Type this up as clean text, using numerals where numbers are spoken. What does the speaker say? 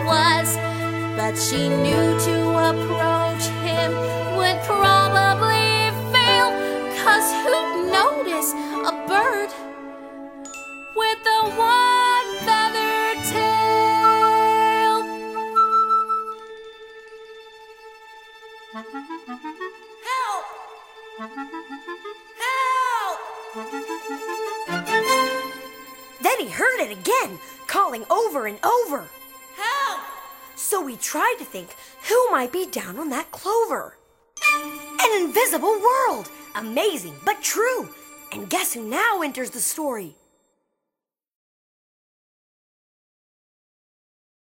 was. But she knew to approach him would probably fail, 'cause who'd notice a bird with a one-feathered tail? Help! Help! Then he heard it again, calling over and over. Help! So he tried to think who might be down on that clover. An invisible world! Amazing, but true. And guess who now enters the story?